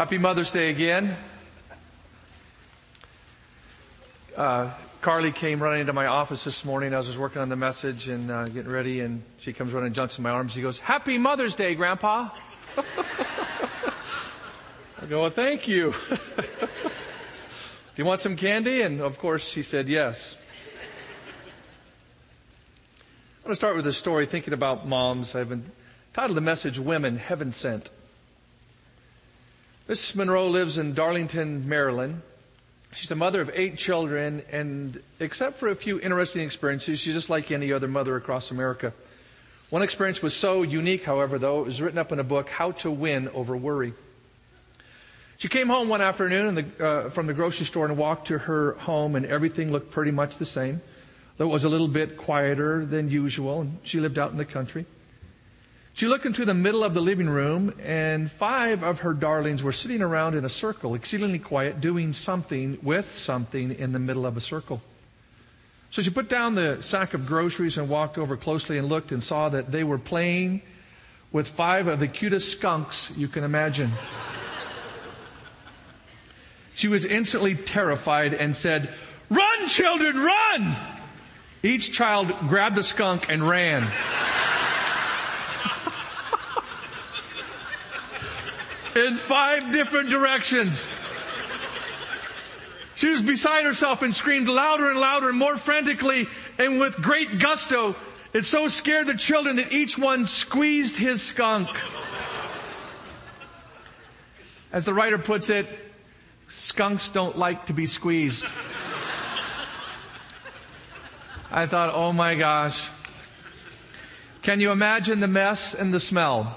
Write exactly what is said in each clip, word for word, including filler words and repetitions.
Happy Mother's Day again. Uh, Carly came running into my office this morning as I was working on the message and uh, getting ready, and she comes running and jumps in my arms. She goes, "Happy Mother's Day, Grandpa." I go, "Well, thank you." "Do you want some candy?" And of course she said yes. I'm going to start with a story thinking about moms. I've entitled the message, "Women Heaven Sent." Missus Monroe lives in Darlington, Maryland. She's a mother of eight children, and except for a few interesting experiences, she's just like any other mother across America. One experience was so unique, however, though, it was written up in a book, How to Win Over Worry. She came home one afternoon in the, uh, from the grocery store and walked to her home, and everything looked pretty much the same, though it was a little bit quieter than usual, and she lived out in the country. She looked into the middle of the living room, and five of her darlings were sitting around in a circle, exceedingly quiet, doing something with something in the middle of a circle. So she put down the sack of groceries and walked over closely and looked and saw that they were playing with five of the cutest skunks you can imagine. She was instantly terrified and said, "Run, children, run!" Each child grabbed a skunk and ran. In five different directions. She was beside herself and screamed louder and louder and more frantically and with great gusto. It so scared the children that each one squeezed his skunk. As the writer puts it, skunks don't like to be squeezed. I thought, oh my gosh. Can you imagine the mess and the smell?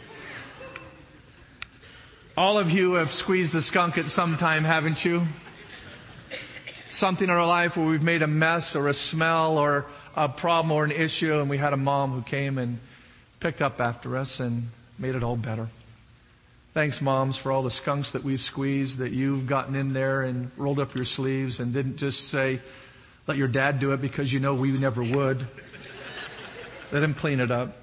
All of you have squeezed a skunk at some time, haven't you? Something in our life where we've made a mess or a smell or a problem or an issue, and we had a mom who came and picked up after us and made it all better. Thanks, moms, for all the skunks that we've squeezed, that you've gotten in there and rolled up your sleeves and didn't just say, "Let your dad do it," because you know we never would. Let him clean it up.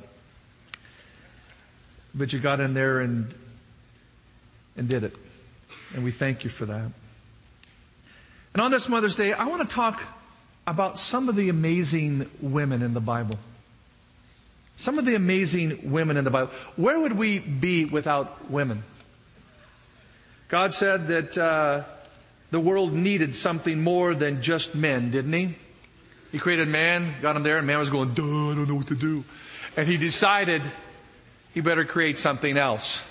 But you got in there and and did it. And we thank you for that. And on this Mother's Day, I want to talk about some of the amazing women in the Bible. Some of the amazing women in the Bible. Where would we be without women? God said that uh, the world needed something more than just men, didn't He? He created man, got him there, and man was going, "Duh, I don't know what to do." And He decided He better create something else.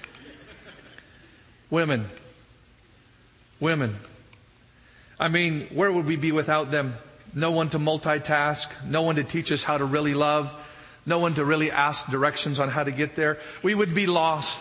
Women. Women. I mean, where would we be without them? No one to multitask. No one to teach us how to really love. No one to really ask directions on how to get there. We would be lost.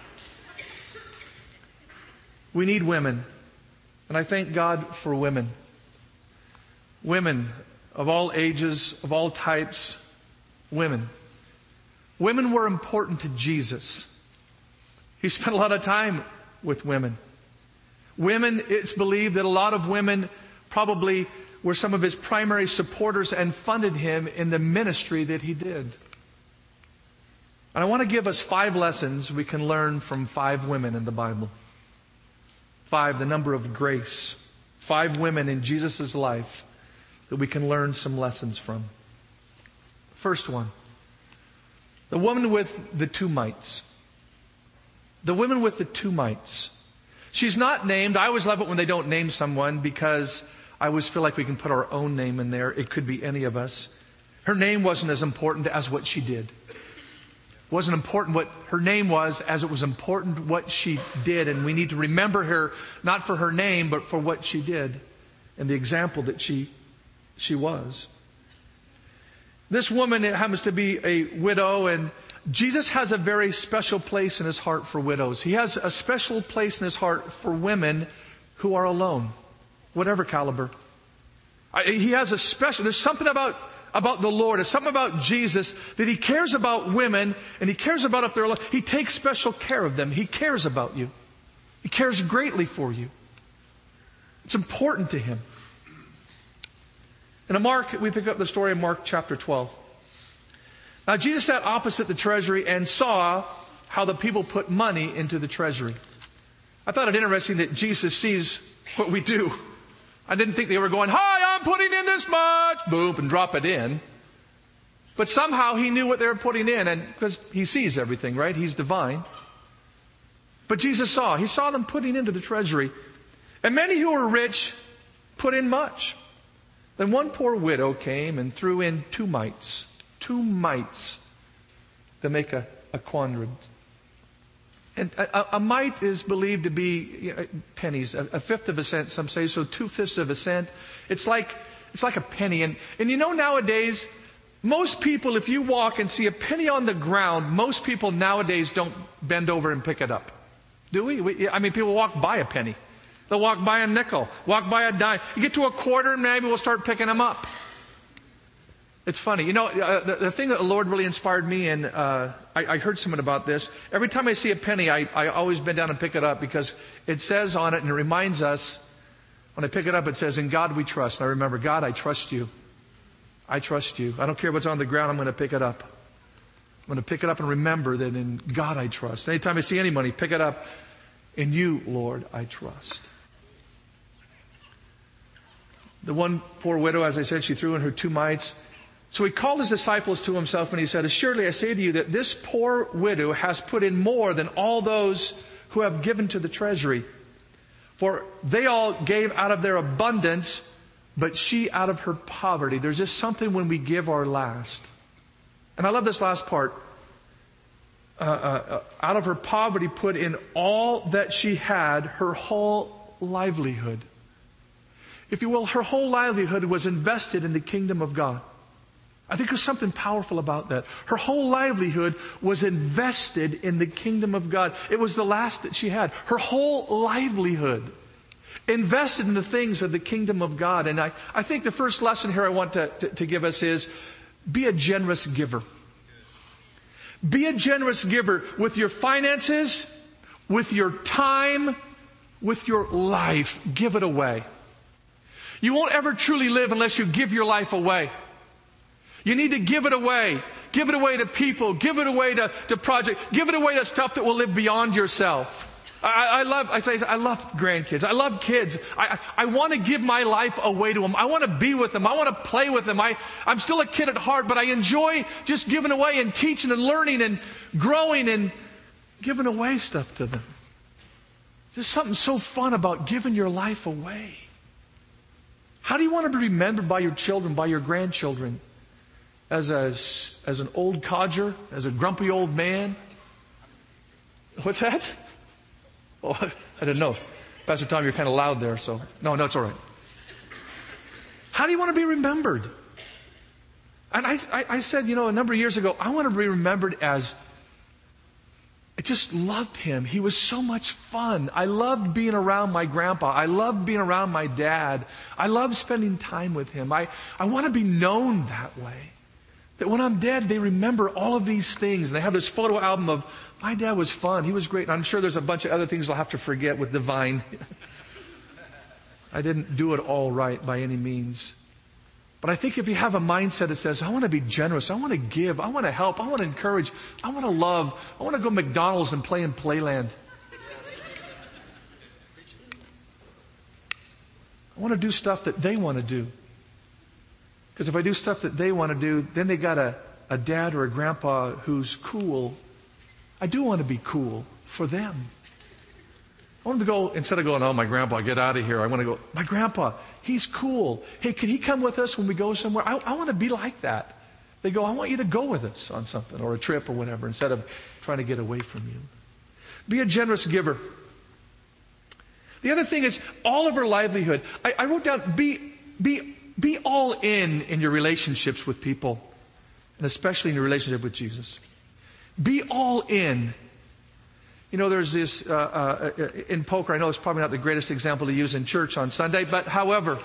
We need women. And I thank God for women. Women of all ages, of all types. Women. Women were important to Jesus. He spent a lot of time with women. Women, it's believed that a lot of women probably were some of His primary supporters and funded Him in the ministry that He did. And I want to give us five lessons we can learn from five women in the Bible. Five, the number of grace. Five women in Jesus' life that we can learn some lessons from. First one, the woman with the two mites. The woman with the two mites. She's not named. I always love it when they don't name someone because I always feel like we can put our own name in there. It could be any of us. Her name wasn't as important as what she did. It wasn't important what her name was as it was important what she did. And we need to remember her not for her name but for what she did and the example that she, she was. This woman happens to be a widow, and Jesus has a very special place in His heart for widows. He has a special place in His heart for women who are alone, whatever caliber. He has a special, there's something about, about the Lord, there's something about Jesus that He cares about women, and He cares about if they're alone. He takes special care of them. He cares about you. He cares greatly for you. It's important to Him. And in Mark, we pick up the story in Mark chapter twelve. Now, Jesus sat opposite the treasury and saw how the people put money into the treasury. I thought it interesting that Jesus sees what we do. I didn't think they were going, hi, I'm putting in this much, boom, and drop it in. But somehow he knew what they were putting in, and because he sees everything, right? He's divine. But Jesus saw. He saw them putting into the treasury. And many who were rich put in much. Then one poor widow came and threw in two mites. Two mites that make a, a quadrant. And a, a mite is believed to be you know, pennies, a, a fifth of a cent, some say, so two-fifths of a cent. It's like, it's like a penny. And, and you know nowadays, most people, if you walk and see a penny on the ground, most people nowadays don't bend over and pick it up. Do we? we I mean, people walk by a penny. They'll walk by a nickel, walk by a dime. You get to a quarter and maybe we'll start picking them up. It's funny. You know, uh, the, the thing that the Lord really inspired me in, uh, I, I heard someone about this. Every time I see a penny, I, I always bend down and pick it up because it says on it and it reminds us, when I pick it up, it says, in God we trust. And I remember, God, I trust you. I trust you. I don't care what's on the ground, I'm going to pick it up. I'm going to pick it up and remember that in God I trust. Anytime I see any money, pick it up. In you, Lord, I trust. The one poor widow, as I said, she threw in her two mites. So he called his disciples to himself and he said, assuredly I say to you that this poor widow has put in more than all those who have given to the treasury. For they all gave out of their abundance, but she out of her poverty. There's just something when we give our last. And I love this last part. Uh, uh, out of her poverty put in all that she had, her whole livelihood. If you will, her whole livelihood was invested in the kingdom of God. I think there's something powerful about that. Her whole livelihood was invested in the kingdom of God. It was the last that she had. Her whole livelihood invested in the things of the kingdom of God. And I, I think the first lesson here I want to, to, to give us is be a generous giver. Be a generous giver with your finances, with your time, with your life. Give it away. You won't ever truly live unless you give your life away. You need to give it away. Give it away to people. Give it away to, to projects. Give it away to stuff that will live beyond yourself. I, I love, I say, I love grandkids. I love kids. I, I, I want to give my life away to them. I want to be with them. I want to play with them. I, I'm still a kid at heart, but I enjoy just giving away and teaching and learning and growing and giving away stuff to them. There's something so fun about giving your life away. How do you want to be remembered by your children, by your grandchildren? As a, as an old codger, as a grumpy old man? What's that? Oh, I didn't know. Pastor Tom, you're kind of loud there, so no, no, it's all right. How do you want to be remembered? And I, I, I said, you know, a number of years ago, I want to be remembered as, I just loved him. He was so much fun. I loved being around my grandpa. I loved being around my dad. I loved spending time with him. I, I want to be known that way. That when I'm dead, they remember all of these things. And they have this photo album of, my dad was fun. He was great. And I'm sure there's a bunch of other things I'll have to forget with the vine. I didn't do it all right by any means. But I think if you have a mindset that says, I want to be generous, I want to give, I want to help, I want to encourage, I want to love, I want to go to McDonald's and play in Playland. I want to do stuff that they want to do. Because if I do stuff that they want to do, then they got a, a dad or a grandpa who's cool. I do want to be cool for them. I want to go, instead of going, oh, my grandpa, get out of here. I want to go, my grandpa, he's cool. Hey, can he come with us when we go somewhere? I, I want to be like that. They go, I want you to go with us on something or a trip or whatever instead of trying to get away from you. Be a generous giver. The other thing is all of our livelihood. I, I wrote down, be, be, Be all in in your relationships with people, and especially in your relationship with Jesus. Be all in. You know, there's this, uh, uh, in poker, I know it's probably not the greatest example to use in church on Sunday, but however,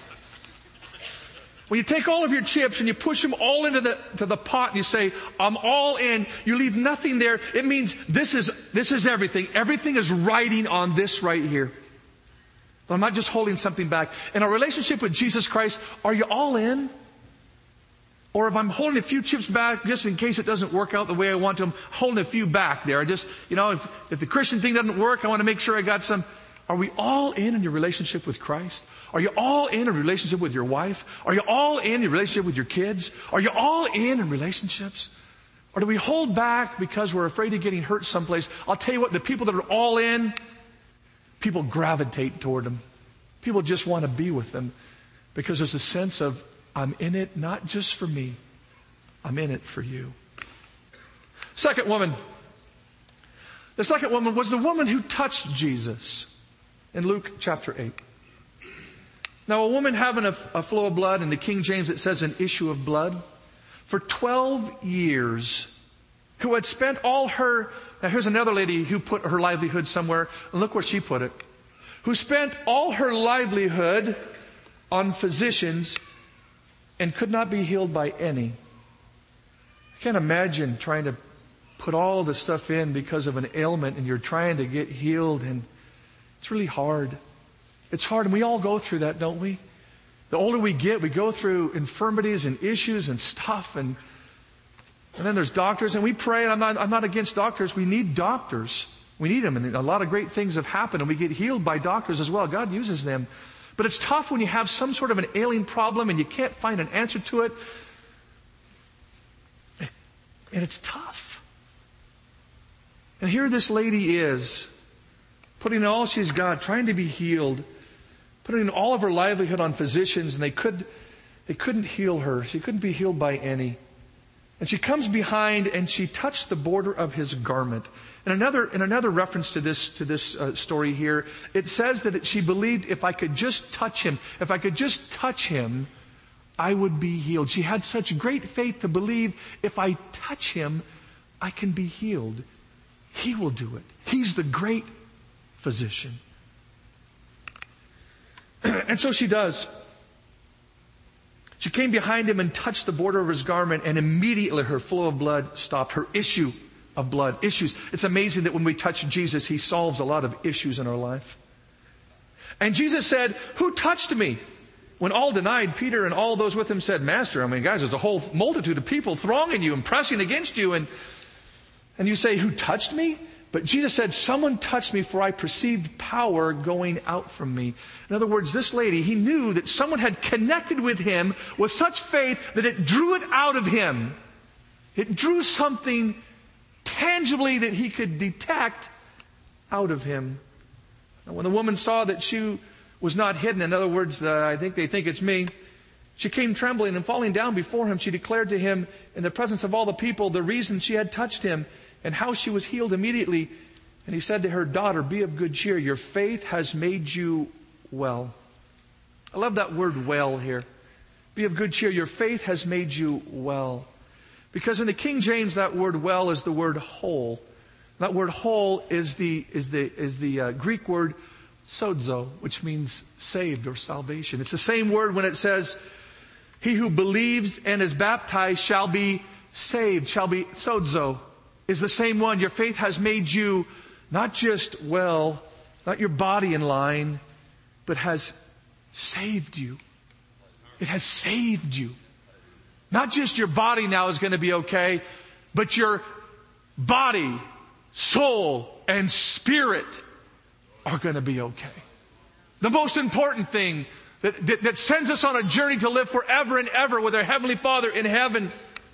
when you take all of your chips and you push them all into the, to the pot and you say, I'm all in, you leave nothing there, it means this is, this is everything. Everything is riding on this right here. I'm not just holding something back. In our relationship with Jesus Christ, are you all in? Or if I'm holding a few chips back just in case it doesn't work out the way I want to, I'm holding a few back there. I just, you know, if, if the Christian thing doesn't work, I want to make sure I got some. Are we all in in your relationship with Christ? Are you all in a relationship with your wife? Are you all in your relationship with your kids? Are you all in in relationships? Or do we hold back because we're afraid of getting hurt someplace? I'll tell you what, the people that are all in, people gravitate toward them. People just want to be with them because there's a sense of, I'm in it not just for me, I'm in it for you. Second woman. The second woman was the woman who touched Jesus in Luke chapter eight. Now, a woman having a, a flow of blood, in the King James it says an issue of blood, for twelve years, who had spent all her, now here's another lady who put her livelihood somewhere, and look where she put it, who spent all her livelihood on physicians and could not be healed by any. I can't imagine trying to put all the stuff in because of an ailment and you're trying to get healed, and it's really hard. It's hard, and we all go through that, don't we? The older we get, we go through infirmities and issues and stuff, and and then there's doctors, and we pray, and I'm not, I'm not against doctors. We need doctors. We need them, and a lot of great things have happened, and we get healed by doctors as well. God uses them. But it's tough when you have some sort of an ailing problem and you can't find an answer to it. And it's tough. And here this lady is, putting in all she's got, trying to be healed, putting all of her livelihood on physicians, and they could, they couldn't heal her. She couldn't be healed by any. And she comes behind and she touched the border of his garment. And another, in another reference to this, to this uh, story here, it says that she believed if I could just touch him, if I could just touch him, I would be healed. She had such great faith to believe if I touch him, I can be healed. He will do it. He's the great physician. And so she does. She came behind him and touched the border of his garment, and immediately her flow of blood stopped. Her issue of blood. Issues. It's amazing that when we touch Jesus, He solves a lot of issues in our life. And Jesus said, "Who touched me?" When all denied, Peter and all those with him said, "Master, I mean, guys, there's a whole multitude of people thronging you and pressing against you. And, and you say, 'Who touched me?' But Jesus said, 'Someone touched me, for I perceived power going out from me.'" In other words, this lady, he knew that someone had connected with him with such faith that it drew it out of him. It drew something tangibly that he could detect out of him. And when the woman saw that she was not hidden, in other words, uh, I think they think it's me, she came trembling and falling down before him. She declared to him in the presence of all the people the reason she had touched him and how she was healed immediately. And he said to her, "Daughter, be of good cheer. Your faith has made you well." I love that word "well" here. Be of good cheer. Your faith has made you well. Because in the King James, that word "well" is the word "whole." That word "whole" is the is the is the uh, Greek word sozo, which means saved or salvation. It's the same word when it says, "He who believes and is baptized shall be saved." Shall be sozo. Is the same one. Your faith has made you not just well, not your body in line, but has saved you. It has saved you. Not just your body now is going to be okay, but your body, soul, and spirit are going to be okay. The most important thing that, that, that sends us on a journey to live forever and ever with our Heavenly Father in heaven.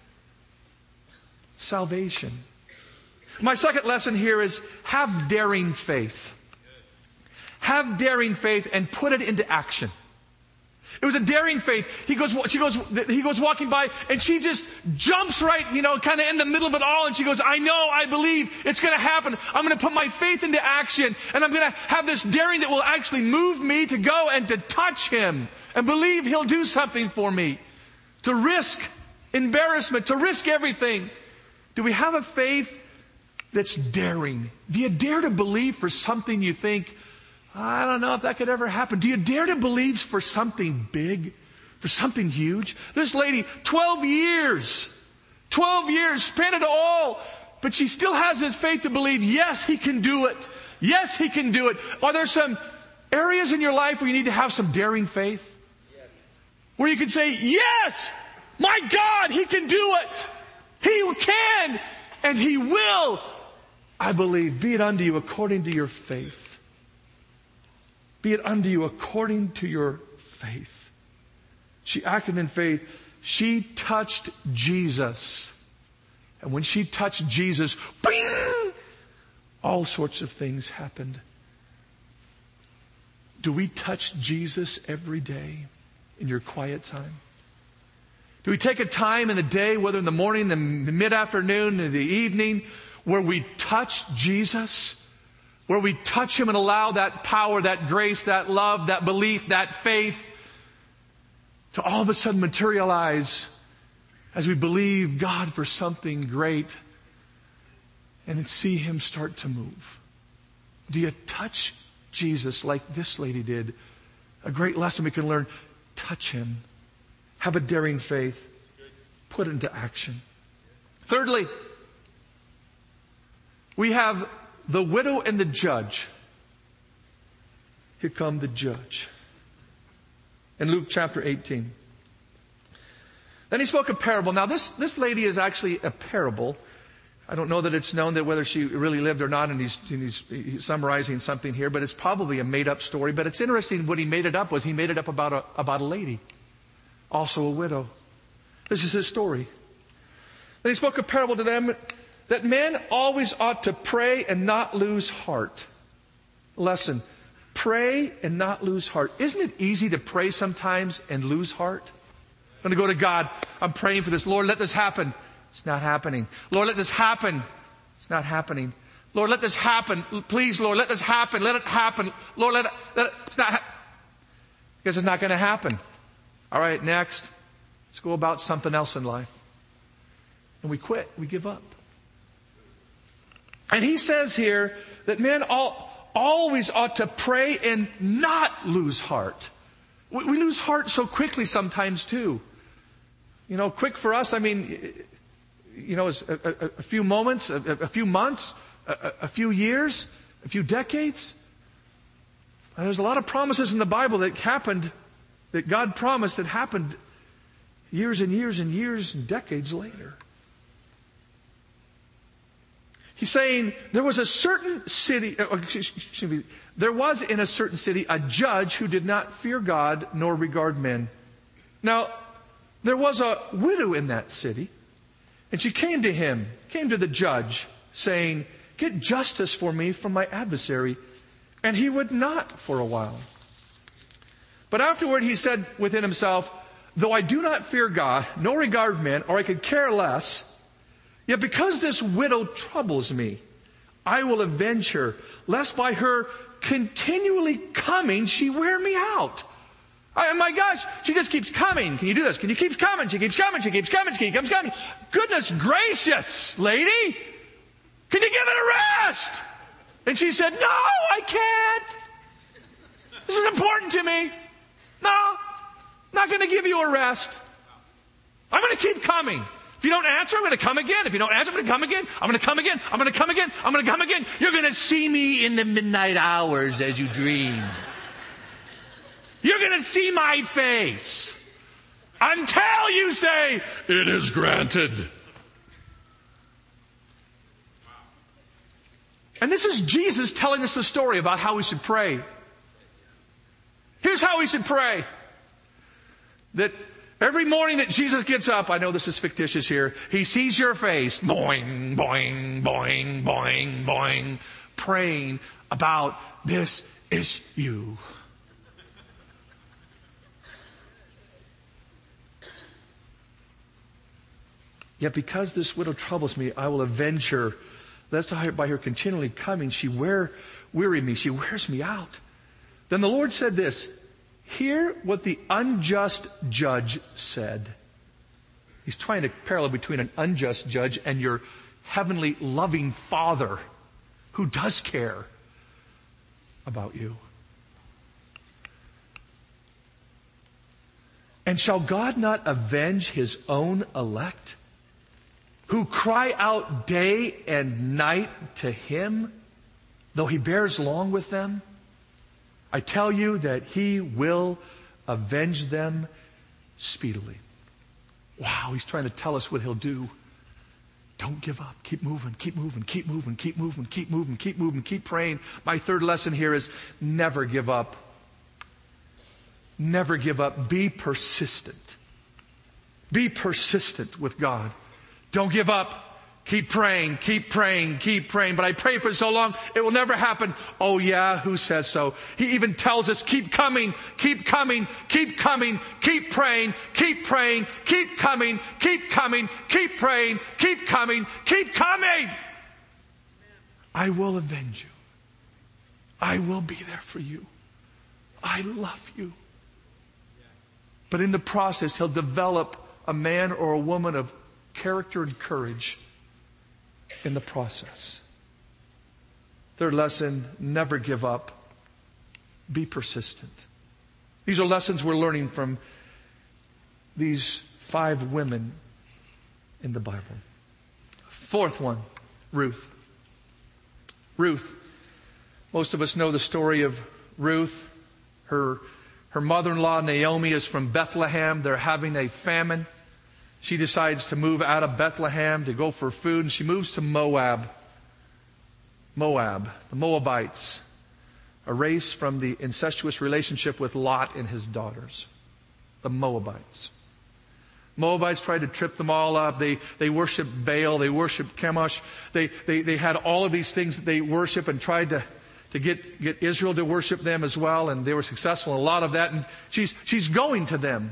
Salvation. My second lesson here is have daring faith. Have daring faith and put it into action. It was a daring faith. He goes, she goes, he goes walking by and she just jumps right, you know, kind of in the middle of it all. And she goes, "I know, I believe it's going to happen. I'm going to put my faith into action and I'm going to have this daring that will actually move me to go and to touch him and believe he'll do something for me. To risk embarrassment, to risk everything." Do we have a faith that's daring? Do you dare to believe for something you think, "I don't know if that could ever happen"? Do you dare to believe for something big, for something huge? This lady, twelve years, twelve years, spent it all, but she still has this faith to believe, yes, he can do it. Yes, he can do it. Are there some areas in your life where you need to have some daring faith? Yes. Where you can say, "Yes, My God, He can do it. He can and He will. I believe, be it unto you according to your faith. Be it unto you according to your faith. She acted in faith. She touched Jesus. And when she touched Jesus, bing, all sorts of things happened. Do we touch Jesus every day in your quiet time? Do we take a time in the day, whether in the morning, the mid-afternoon, in the evening, where we touch Jesus? Where we touch Him and allow that power, that grace, that love, that belief, that faith to all of a sudden materialize as we believe God for something great and see Him start to move. Do you touch Jesus like this lady did? A great lesson we can learn. Touch Him. Have a daring faith. Put it into action. Thirdly, we have the widow and the judge. Here come the judge. In Luke chapter eighteen. Then He spoke a parable. Now this, this lady is actually a parable. I don't know that it's known that whether she really lived or not, and he's, and he's, he's summarizing something here, but it's probably a made-up story. But it's interesting, what he made it up was he made it up about a, about a lady, also a widow. This is his story. Then He spoke a parable to them that men always ought to pray and not lose heart. Lesson, pray and not lose heart. Isn't it easy to pray sometimes and lose heart? I'm going to go to God. I'm praying for this. Lord, let this happen. It's not happening. Lord, let this happen. It's not happening. Lord, let this happen. Please, Lord, let this happen. Let it happen. Lord, let it, let it it's not, ha- because it's not going to happen. All right, next. Let's go about something else in life. And we quit. We give up. And he says here that men all, always ought to pray and not lose heart. We, we lose heart so quickly sometimes too. You know, quick for us, I mean, you know, a, a, a few moments, a, a few months, a, a few years, a few decades. And there's a lot of promises in the Bible that happened, that God promised that happened years and years and years and decades later. He's saying there was a certain city, excuse me, there was in a certain city a judge who did not fear God nor regard men. Now, there was a widow in that city, and she came to him, came to the judge, saying, "Get justice for me from my adversary." And he would not for a while. But afterward he said within himself, "Though I do not fear God, nor regard men, or I could care less, yet because this widow troubles me, I will avenge her, lest by her continually coming she wear me out." Oh my gosh, she just keeps coming. Can you do this? Can you keep coming? She keeps coming. She keeps coming. She keeps coming. Goodness gracious, lady. Can you give it a rest? And she said, "No, I can't. This is important to me. No, not going to give you a rest. I'm going to keep coming. If you don't answer, I'm going to come again. If you don't answer, I'm going to come again. I'm going to come again. I'm going to come again. I'm going to come again. You're going to see me in the midnight hours as you dream. You're going to see my face until you say, 'It is granted.'" And this is Jesus telling us the story about how we should pray. Here's how we should pray. That every morning that Jesus gets up, I know this is fictitious here, he sees your face, boing, boing, boing, boing, boing, praying about this issue. Yet because this widow troubles me, I will avenge her. Lest by her continually coming, she wear, weary me. She wears me out. Then the Lord said this, "Hear what the unjust judge said." He's trying to parallel between an unjust judge and your heavenly loving Father who does care about you. "And shall God not avenge His own elect, who cry out day and night to Him, though He bears long with them? I tell you that He will avenge them speedily." Wow, he's trying to tell us what he'll do. Don't give up. Keep moving, keep moving, keep moving, keep moving, keep moving, keep moving, keep praying. My third lesson here is never give up. Never give up. Be persistent. Be persistent with God. Don't give up. Keep praying, keep praying, keep praying. But I prayed for so long, it will never happen. Oh yeah, who says so? He even tells us, keep coming, keep coming, keep coming, keep praying, keep praying, keep coming, keep coming, keep praying, keep coming, keep coming. I will avenge you. I will be there for you. I love you. But in the process, he'll develop a man or a woman of character and courage in the process. Third lesson, never give up. Be persistent. These are lessons we're learning from these five women in the Bible. Fourth one, Ruth. Ruth. Most of us know the story of Ruth. Her, her mother-in-law, Naomi, is from Bethlehem. They're having a famine. She decides to move out of Bethlehem to go for food, and she moves to Moab. Moab, the Moabites, a race from the incestuous relationship with Lot and his daughters. The Moabites. Moabites tried to trip them all up. They, they worshiped Baal. They worshiped Chemosh. They, they, they had all of these things that they worship and tried to, to get, get Israel to worship them as well, and they were successful in a lot of that. And she's, she's going to them.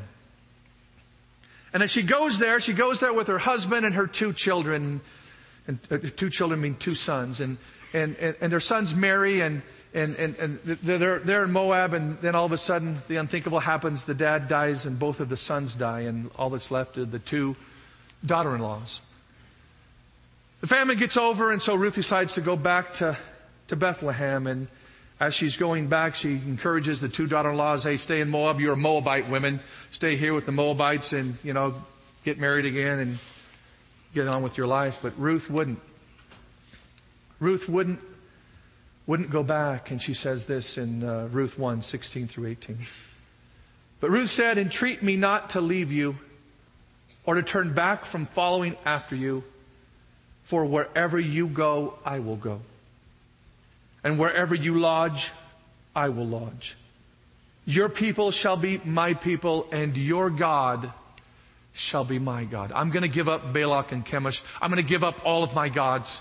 And as she goes there, she goes there with her husband and her two children. And uh, two children mean two sons. And, and, and, and their sons marry, and, and, and, and they're, they're in Moab, and then all of a sudden the unthinkable happens. The dad dies and both of the sons die, and all that's left are the two daughter-in-laws. The famine gets over, and so Ruth decides to go back to, to Bethlehem. And as she's going back, she encourages the two daughter-in-laws, hey, stay in Moab. You're Moabite women. Stay here with the Moabites and, you know, get married again and get on with your life. But Ruth wouldn't. Ruth wouldn't, wouldn't go back. And she says this in uh, Ruth one, sixteen through eighteen. But Ruth said, entreat me not to leave you or to turn back from following after you. For wherever you go, I will go. And wherever you lodge, I will lodge. Your people shall be my people, and your God shall be my God. I'm going to give up Balak and Chemosh. I'm going to give up all of my gods.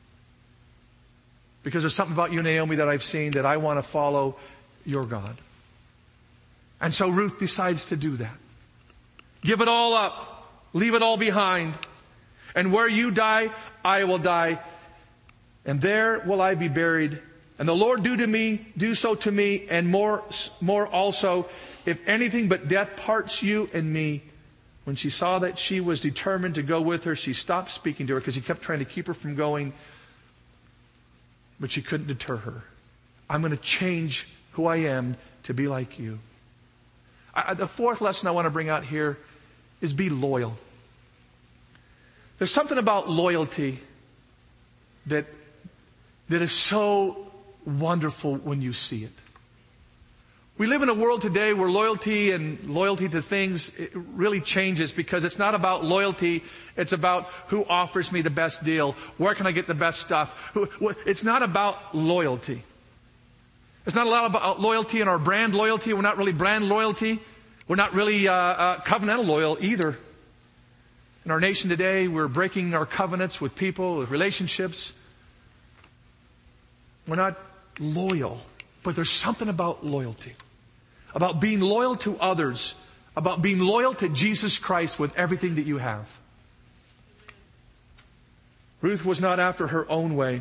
Because there's something about you, Naomi, that I've seen that I want to follow your God. And so Ruth decides to do that. Give it all up. Leave it all behind. And where you die, I will die. And there will I be buried. And the Lord do to me, do so to me, and more, more also, if anything but death parts you and me. When she saw that she was determined to go with her, she stopped speaking to her because he kept trying to keep her from going. But she couldn't deter her. I'm going to change who I am to be like you. I, the fourth lesson I want to bring out here is be loyal. There's something about loyalty that, that is so wonderful when you see it. We live in a world today where loyalty and loyalty to things it really changes because it's not about loyalty. It's about who offers me the best deal. Where can I get the best stuff? It's not about loyalty. It's not a lot about loyalty in our brand loyalty. We're not really brand loyalty. We're not really uh, uh, covenantal loyal either. In our nation today, we're breaking our covenants with people, with relationships. We're not loyal, but there's something about loyalty, about being loyal to others, about being loyal to Jesus Christ with everything that you have. Ruth was not after her own way.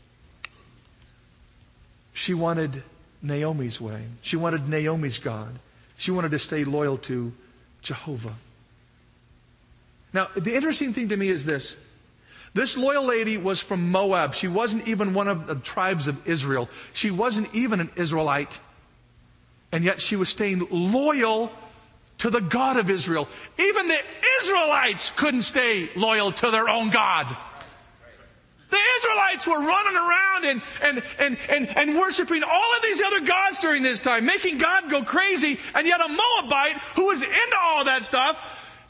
She wanted Naomi's way. She wanted Naomi's God. She wanted to stay loyal to Jehovah. Now, the interesting thing to me is this. This loyal lady was from Moab. She wasn't even one of the tribes of Israel. She wasn't even an Israelite. And yet she was staying loyal to the God of Israel. Even the Israelites couldn't stay loyal to their own God. The Israelites were running around and, and, and, and, and worshiping all of these other gods during this time, making God go crazy. And yet a Moabite who was into all that stuff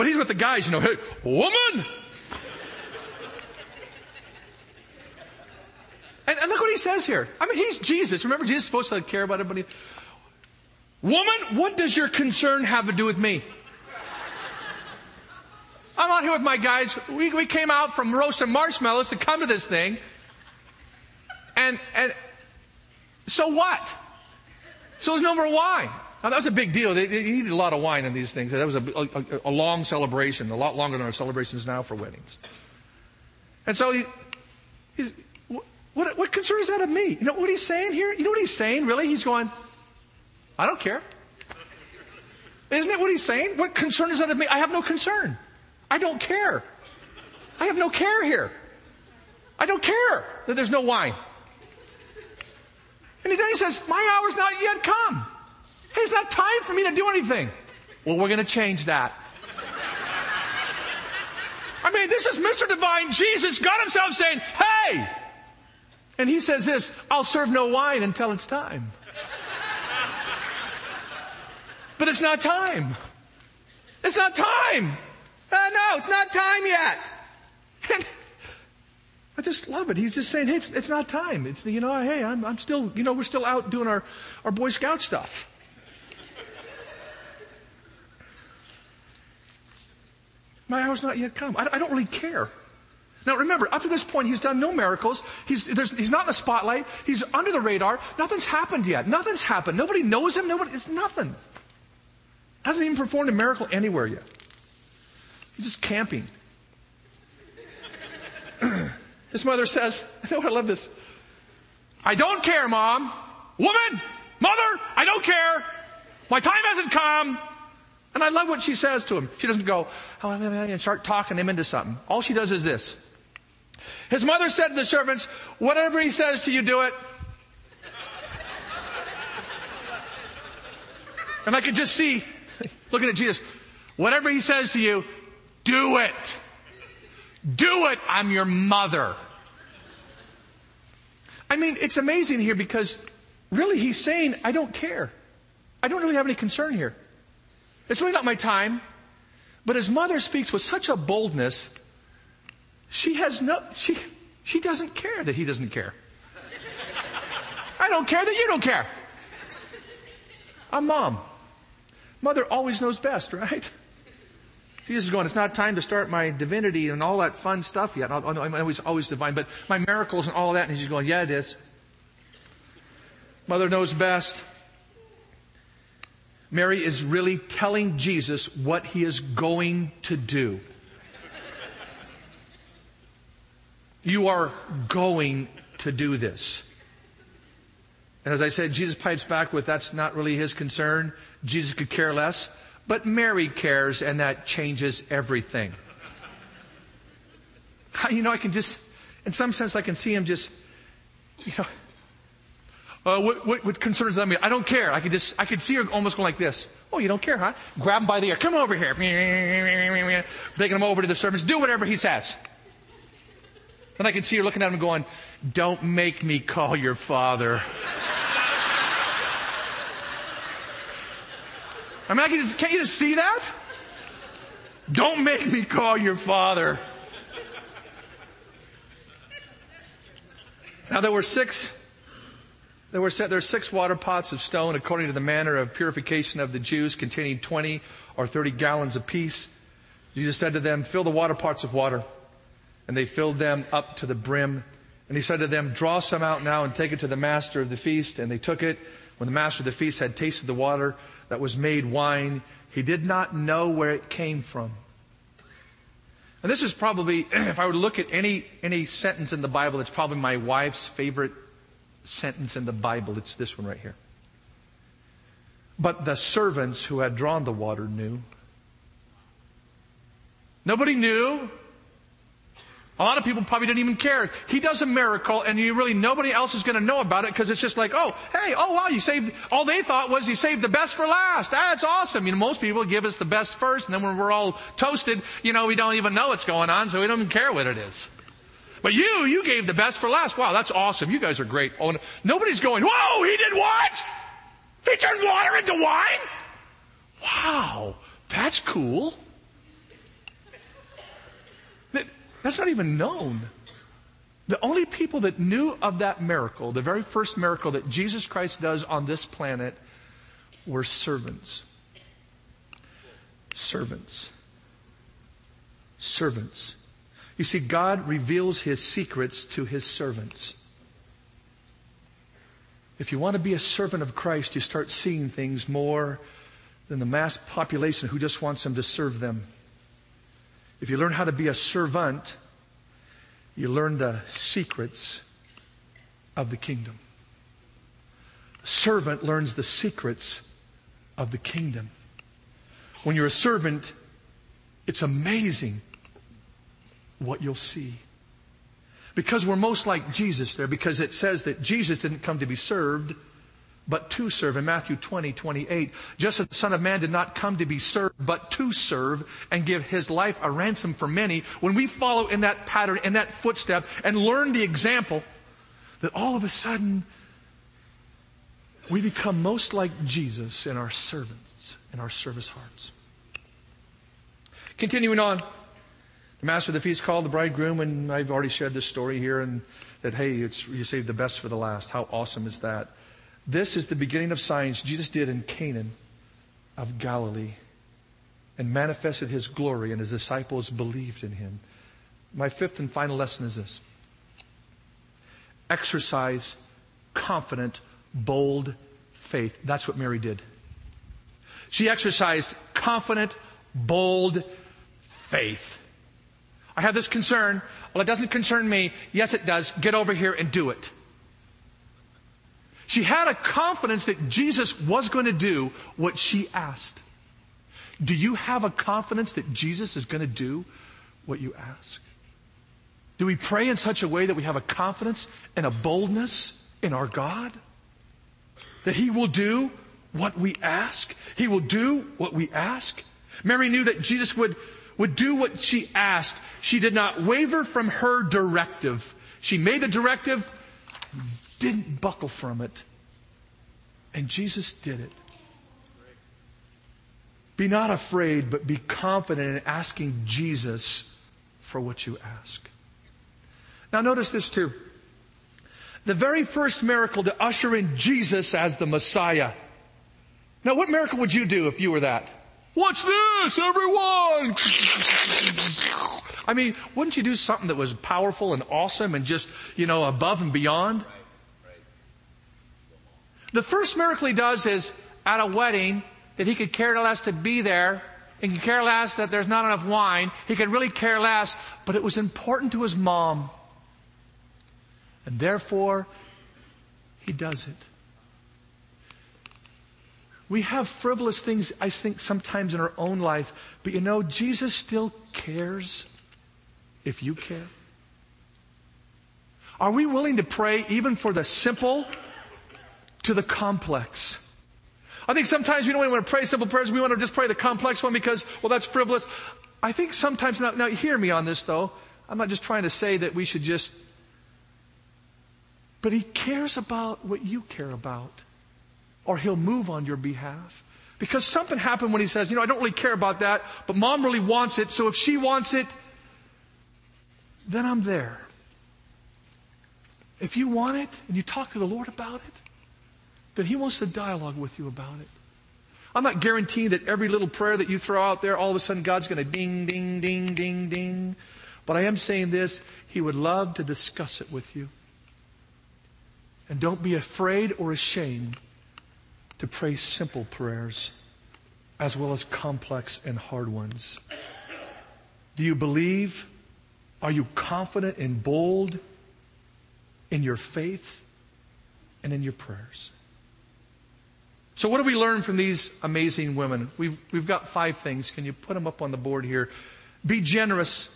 But he's with the guys, you know, hey, woman! And, and look what he says here. I mean, he's Jesus. Remember, Jesus is supposed to care about everybody. Woman, what does your concern have to do with me? I'm out here with my guys. We, we came out from roasting marshmallows to come to this thing. And, and so what? So there's no more wine. Now, that was a big deal. They, they needed a lot of wine in these things. That was a, a, a long celebration, a lot longer than our celebrations now for weddings. And so he, he's, what, what concern is that of me? You know what he's saying here? You know what he's saying, really? He's going, I don't care. Isn't that what he's saying? What concern is that of me? I have no concern. I don't care. I have no care here. I don't care that there's no wine. And then he says, my hour's not yet come. Hey, it's not time for me to do anything. Well, we're going to change that. I mean, this is Mister Divine Jesus, God himself saying, hey! And he says this, I'll serve no wine until it's time. But it's not time. It's not time. Uh, no, it's not time yet. And I just love it. He's just saying, hey, it's, it's not time. It's, you know, hey, I'm, I'm still, you know, we're still out doing our, our Boy Scout stuff. My hour's not yet come. I, I don't really care. Now remember, up to this point, he's done no miracles. He's, there's, he's not in the spotlight. He's under the radar. Nothing's happened yet. Nothing's happened. Nobody knows him. Nobody, it's nothing. Hasn't even performed a miracle anywhere yet. He's just camping. His mother says, I know, I love this. I don't care, Mom. Woman, Mother, I don't care. My time hasn't come. And I love what she says to him. She doesn't go, oh, and start talking him into something. All she does is this. His mother said to the servants, whatever he says to you, do it. And I could just see, looking at Jesus, whatever he says to you, do it. Do it. I'm your mother. I mean, it's amazing here because really he's saying, I don't care. I don't really have any concern here. It's really not my time. But his mother speaks with such a boldness. She has no, she, she doesn't care that he doesn't care. I don't care that you don't care. I'm Mom. Mother always knows best, right? Jesus is going, it's not time to start my divinity and all that fun stuff yet. I'm always, always divine, but my miracles and all that. And he's going, yeah, it is. Mother knows best. Mary is really telling Jesus what he is going to do. You are going to do this. And as I said, Jesus pipes back with, that's not really his concern. Jesus could care less. But Mary cares, and that changes everything. You know, I can just, in some sense, I can see him just, you know, uh, what, what, what concerns that me? I don't care. I could just, I could see her almost going like this. Oh, you don't care, huh? Grab him by the ear. Come over here. Taking him over to the servants. Do whatever he says. Then I can see her looking at him going, don't make me call your father. I mean, I can just, can't you just see that? Don't make me call your father. Now there were six, there were set, there were six water pots of stone according to the manner of purification of the Jews, containing twenty or thirty gallons apiece. Jesus said to them, fill the water pots with water. And they filled them up to the brim. And he said to them, draw some out now and take it to the master of the feast. And they took it. When the master of the feast had tasted the water that was made wine, he did not know where it came from. And this is probably, if I were to look at any, any sentence in the Bible, it's probably my wife's favorite sentence in the Bible. It's this one right here. But the servants who had drawn the water knew. Nobody knew. A lot of people probably didn't even care. He does a miracle and you really, nobody else is going to know about it because it's just like, oh, hey, oh wow, you saved, all they thought was you saved the best for last. That's awesome. You know, most people give us the best first and then when we're all toasted, you know, we don't even know what's going on, so we don't even care what it is. But you, you gave the best for last. Wow, that's awesome. You guys are great. Oh, nobody's going, whoa, he did what? He turned water into wine? Wow, that's cool. That's not even known. The only people that knew of that miracle, the very first miracle that Jesus Christ does on this planet, were servants. Servants. Servants. You see, God reveals His secrets to His servants. If you want to be a servant of Christ, you start seeing things more than the mass population who just wants Him to serve them. If you learn how to be a servant, you learn the secrets of the kingdom. A servant learns the secrets of the kingdom. When you're a servant, it's amazing what you'll see. Because we're most like Jesus there, because it says that Jesus didn't come to be served, but to serve. In Matthew twenty, twenty-eight, just as the Son of Man did not come to be served, but to serve and give His life a ransom for many. When we follow in that pattern, in that footstep, and learn the example, that all of a sudden we become most like Jesus in our servants, in our service hearts. Continuing on, the master of the feast called the bridegroom, and I've already shared this story here, and that, hey, it's, you saved the best for the last. How awesome is that? This is the beginning of signs Jesus did in Cana of Galilee and manifested His glory, and His disciples believed in Him. My fifth and final lesson is this. Exercise confident, bold faith. That's what Mary did. She exercised confident, bold faith. I have this concern. Well, it doesn't concern me. Yes, it does. Get over here and do it. She had a confidence that Jesus was going to do what she asked. Do you have a confidence that Jesus is going to do what you ask? Do we pray in such a way that we have a confidence and a boldness in our God? That He will do what we ask? He will do what we ask? Mary knew that Jesus would, would do what she asked. She did not waver from her directive. She made the directive, didn't buckle from it. And Jesus did it. Be not afraid, but be confident in asking Jesus for what you ask. Now notice this too. The very first miracle to usher in Jesus as the Messiah. Now what miracle would you do if you were that? Watch this, everyone! I mean, wouldn't you do something that was powerful and awesome and just, you know, above and beyond? The first miracle He does is at a wedding that He could care less to be there. He could care less that there's not enough wine. He could really care less, but it was important to His mom. And therefore, He does it. We have frivolous things, I think, sometimes in our own life, but you know, Jesus still cares if you care. Are we willing to pray even for the simple to the complex? I think sometimes we don't want to pray simple prayers. We want to just pray the complex one because, well, that's frivolous. I think sometimes, now, now hear me on this though. I'm not just trying to say that we should just, but He cares about what you care about, or He'll move on your behalf. Because something happened when He says, you know, I don't really care about that, but Mom really wants it, so if she wants it, then I'm there. If you want it and you talk to the Lord about it, then He wants to dialogue with you about it. I'm not guaranteeing that every little prayer that you throw out there, all of a sudden God's going to ding, ding, ding, ding, ding. But I am saying this, He would love to discuss it with you. And don't be afraid or ashamed to pray simple prayers as well as complex and hard ones. Do you believe? Are you confident and bold in your faith and in your prayers? So what do we learn from these amazing women? We've, we've got five things. Can you put them up on the board here? Be generous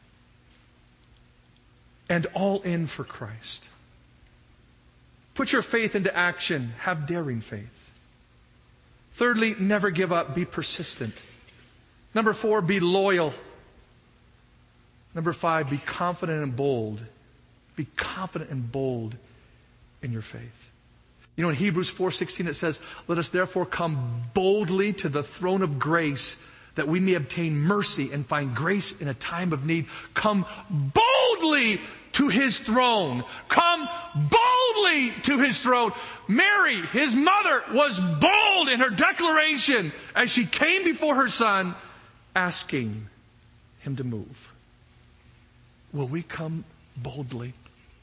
and all in for Christ. Put your faith into action. Have daring faith. Thirdly, never give up. Be persistent. Number four, be loyal. Number five, be confident and bold. Be confident and bold in your faith. You know, in Hebrews four sixteen it says, let us therefore come boldly to the throne of grace that we may obtain mercy and find grace in a time of need. Come boldly to His throne. Come boldly to His throne. Mary, His mother, was bold in her declaration as she came before her Son, asking Him to move. Will we come boldly?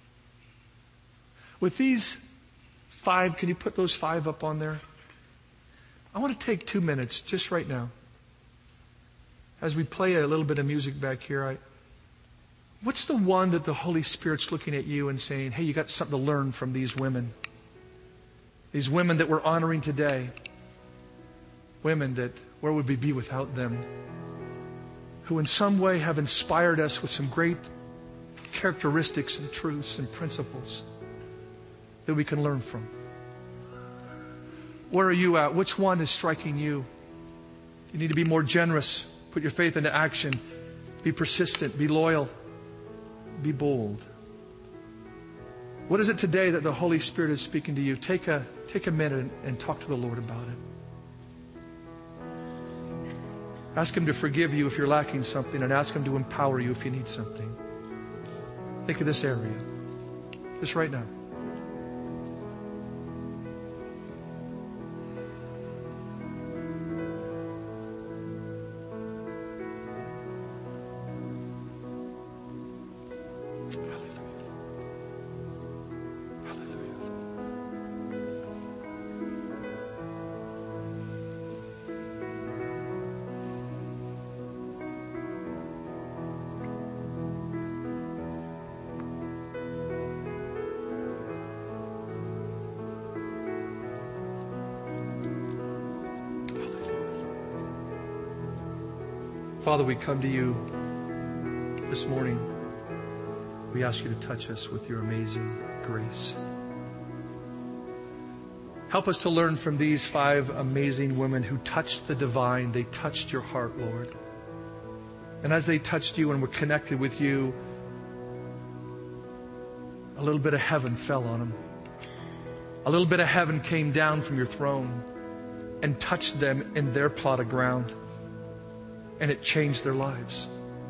With these five, can you put those five up on there? I want to take two minutes, just right now. As we play a little bit of music back here, I, what's the one that the Holy Spirit's looking at you and saying, hey, you got something to learn from these women? These women that we're honoring today. Women that, where would we be without them? Who in some way have inspired us with some great characteristics and truths and principles that we can learn from. Where are you at? Which one is striking you? You need to be more generous. Put your faith into action. Be persistent. Be loyal. Be bold. What is it today that the Holy Spirit is speaking to you? Take a, take a minute and, and talk to the Lord about it. Ask Him to forgive you if you're lacking something, and ask Him to empower you if you need something. Think of this area. Just right now. Father, we come to you this morning. We ask you to touch us with your amazing grace. Help us to learn from these five amazing women who touched the divine. They touched your heart, Lord. And as they touched you and were connected with you, a little bit of heaven fell on them. A little bit of heaven came down from your throne and touched them in their plot of ground. And it changed their lives.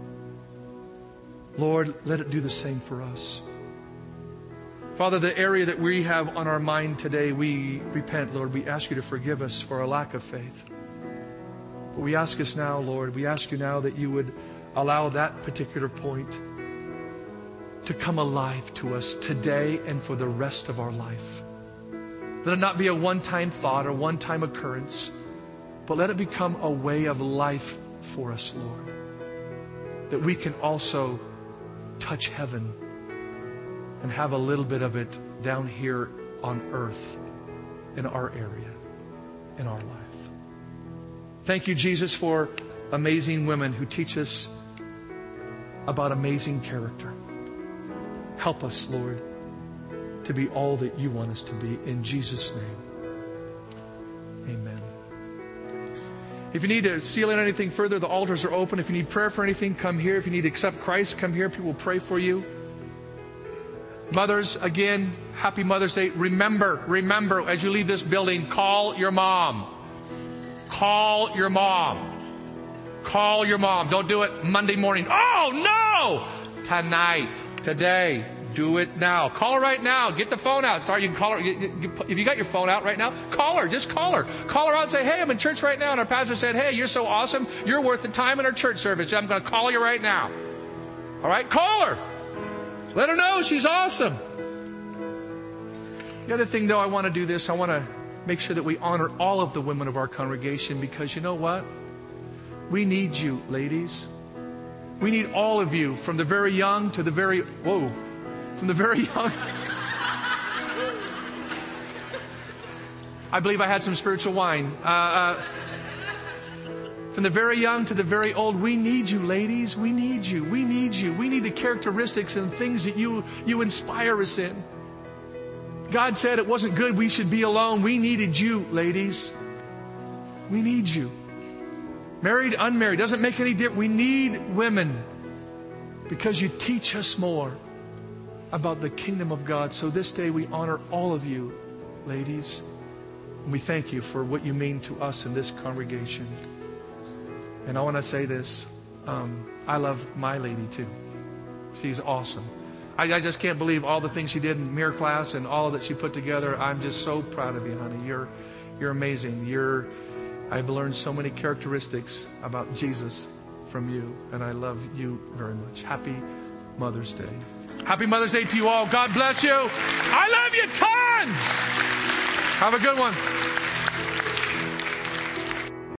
Lord, let it do the same for us. Father, the area that we have on our mind today, we repent, Lord. We ask you to forgive us for our lack of faith. But we ask us now, Lord, we ask you now that you would allow that particular point to come alive to us today and for the rest of our life. Let it not be a one-time thought or one-time occurrence, but let it become a way of life for us, Lord, that we can also touch heaven and have a little bit of it down here on earth in our area, in our life. Thank you, Jesus, for amazing women who teach us about amazing character. Help us, Lord, to be all that you want us to be. In Jesus' name, amen. If you need to seal in anything further, the altars are open. If you need prayer for anything, come here. If you need to accept Christ, come here. People will pray for you. Mothers, again, happy Mother's Day. Remember, remember, as you leave this building, call your mom. Call your mom. Call your mom. Don't do it Monday morning. Oh, no! Tonight, today. Do it now. Call her right now. Get the phone out. Start. You can call her. If you got your phone out right now, call her. Just call her. Call her out and say, hey, I'm in church right now. And our pastor said, hey, you're so awesome. You're worth the time in our church service. I'm going to call you right now. All right? Call her. Let her know she's awesome. The other thing, though, I want to do this. I want to make sure that we honor all of the women of our congregation, because you know what? We need you, ladies. We need all of you, from the very young to the very, whoa, from the very young. I believe I had some spiritual wine. Uh, uh, from the very young to the very old, we need you, ladies. We need you. We need you. We need the characteristics and things that you, you inspire us in. God said it wasn't good we should be alone. We needed you, ladies. We need you. Married, unmarried, doesn't make any difference. We need women because you teach us more about the kingdom of God. So this day we honor all of you, ladies. And we thank you for what you mean to us in this congregation. And I want to say this. Um, I love my lady too. She's awesome. I, I just can't believe all the things she did in Mirror Class and all that she put together. I'm just so proud of you, honey. You're, you're amazing. You're, I've learned so many characteristics about Jesus from you, and I love you very much. Happy Mother's Day. Happy Mother's Day to you all. God bless you. I love you tons. Have a good one.